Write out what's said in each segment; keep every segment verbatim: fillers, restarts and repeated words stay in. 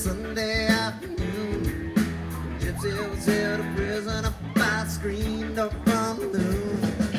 Sunday afternoon. Gypsy was held a prisoner by a screen door from the moon.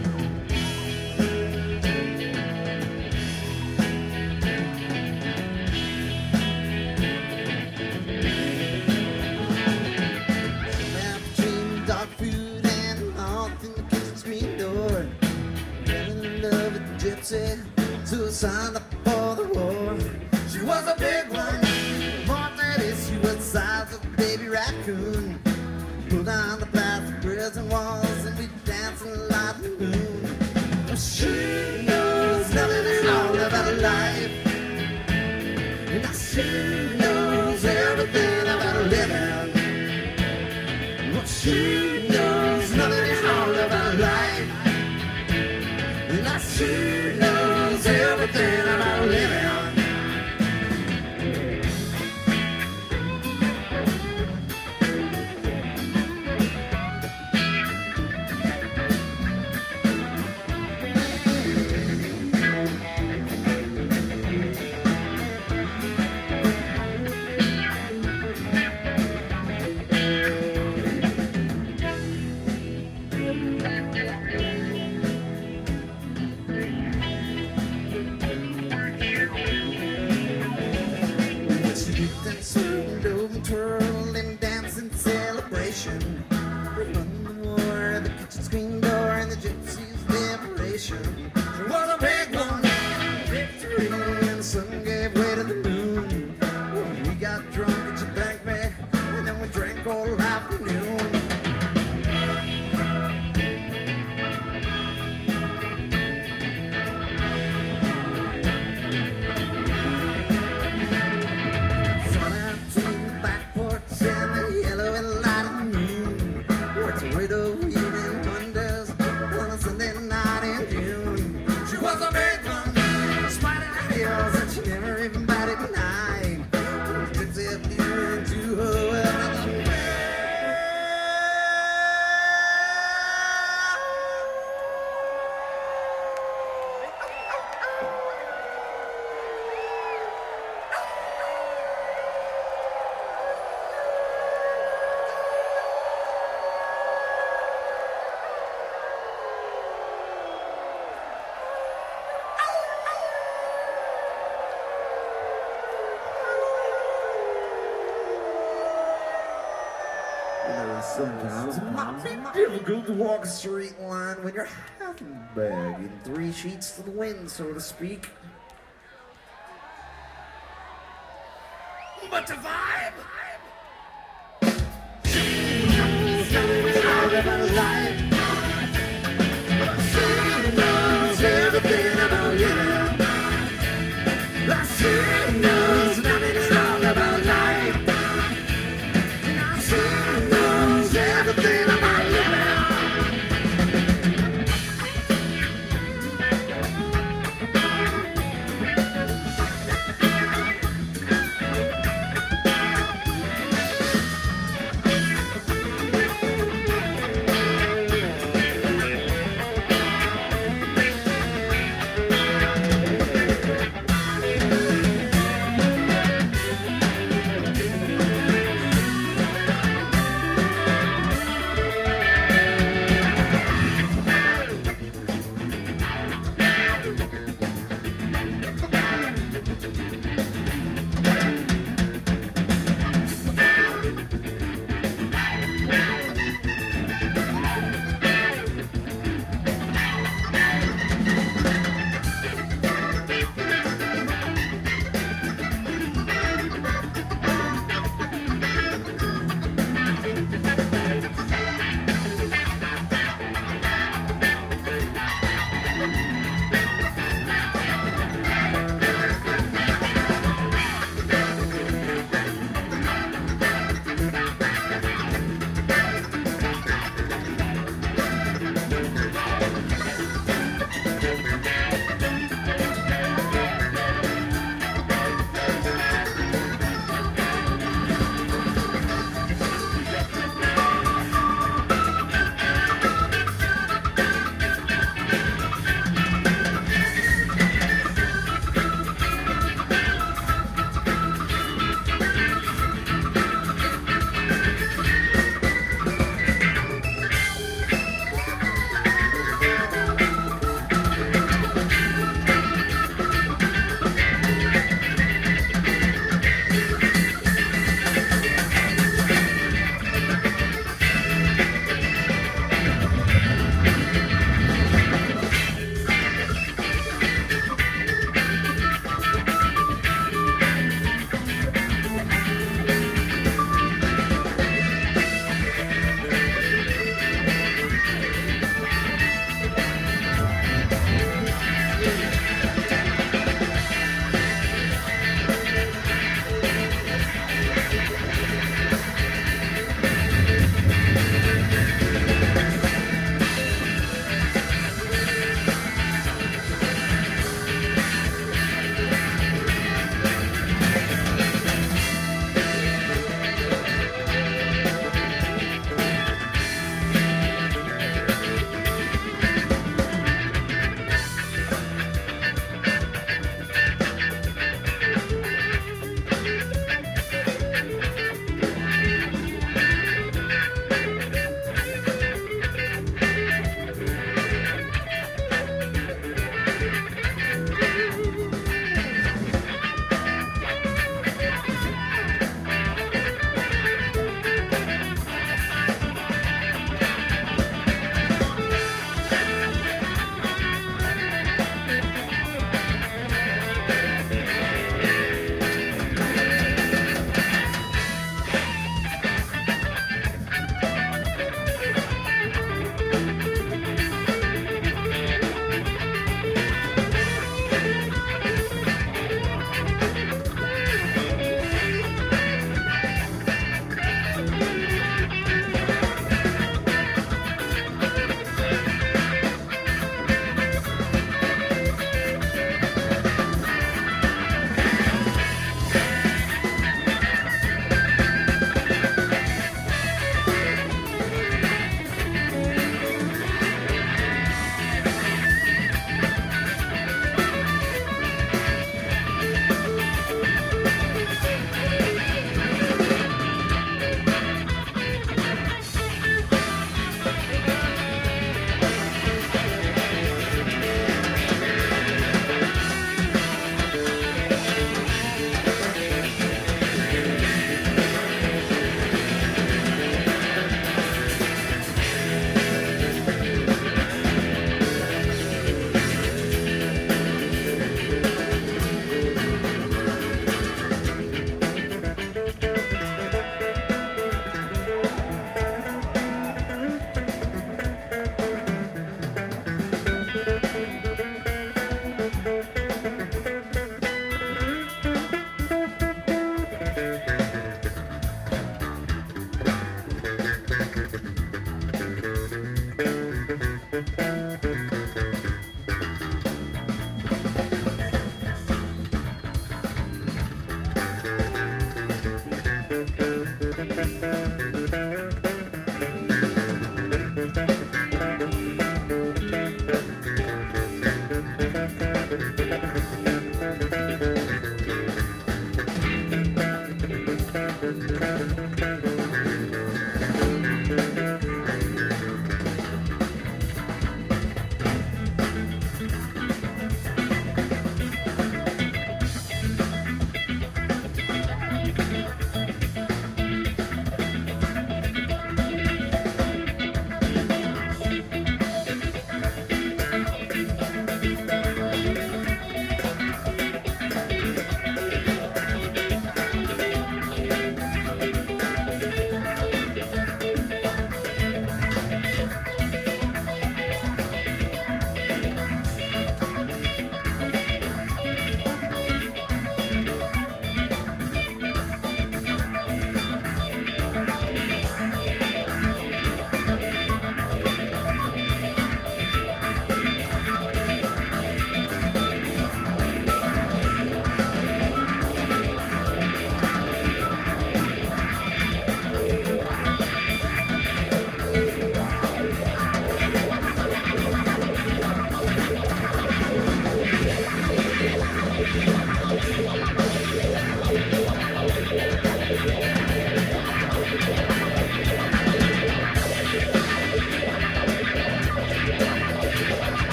Now between dog food and mouth in the kitchen screen door. Fell in love with the gypsy, suicide up for the war. She was a big one, more than this, she was the size of a baby raccoon. Pull down the plastic prison walls and we dancing like the moon. Oh, she knows nothing at all about life, and now she knows everything about living. Oh, she knows nothing at all about life, and now she knows everything about living. Twirl and dance in celebration. We won the war at the kitchen screen door and the gypsies' liberation. It was a big one, victory, and the sun gave way to the moon. We got drunk at your bank, man, and then we drank all afternoon. Sometimes it might be difficult to walk a straight line when you're half in bag in three sheets to the wind, so to speak. But the vibe, she knows everything about life. She knows everything about living. She knows nothing at all about life. Everything about living.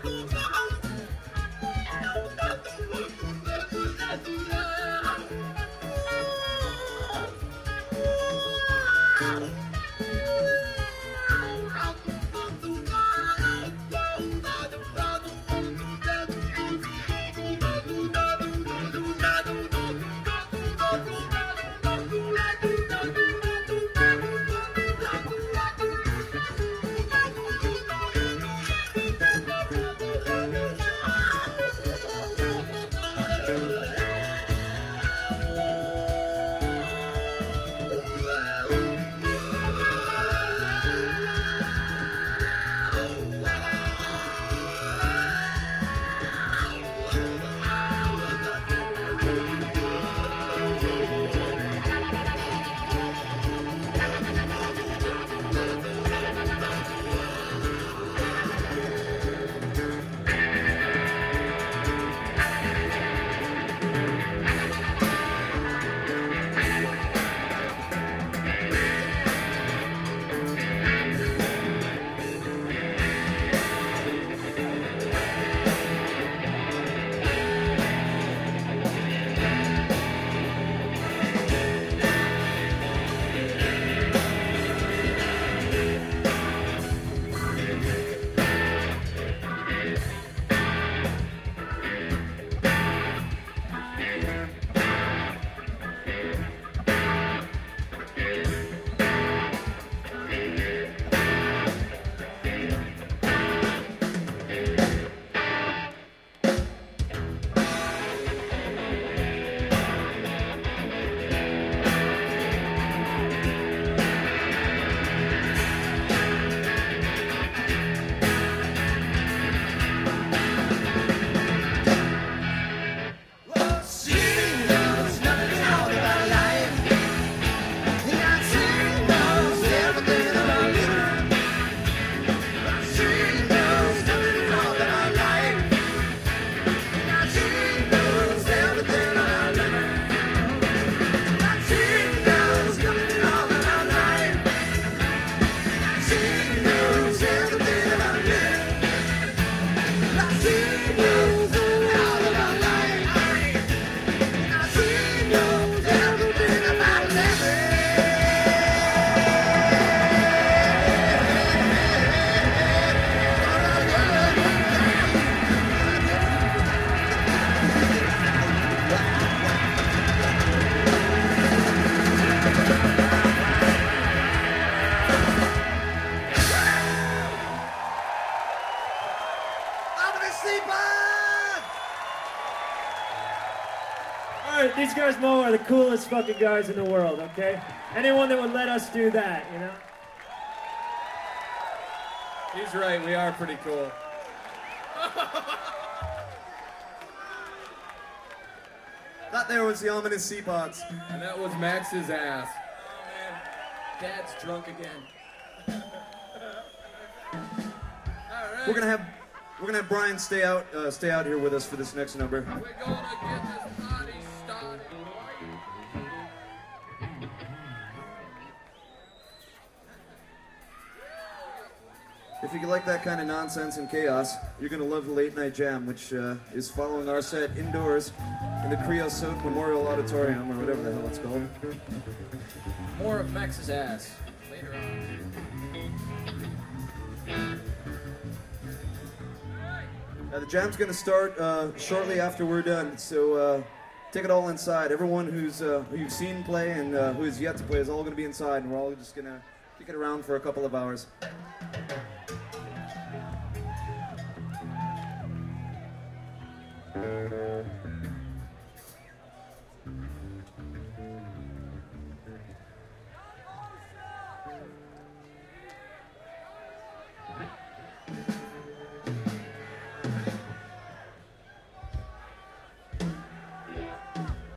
Alright, these guys Mo are the coolest fucking guys in the world, okay? Anyone that would let us do that, you know? He's right, we are pretty cool. That there was the ominous Seapods. And that was Max's ass. Oh man, Dad's drunk again. Alright. We're gonna have we're gonna have Brian stay out uh, stay out here with us for this next number. We're gonna get this party started. If you like that kind of nonsense and chaos, you're gonna love the Late Night Jam, which uh, is following our set indoors in the Creosote Memorial Auditorium, or whatever the hell it's called. More of Max's ass later on. Uh, the jam's gonna start uh, shortly after we're done, so uh, take it all inside. Everyone who's uh, who you've seen play and uh, who is yet to play is all gonna be inside, and we're all just gonna kick it around for a couple of hours.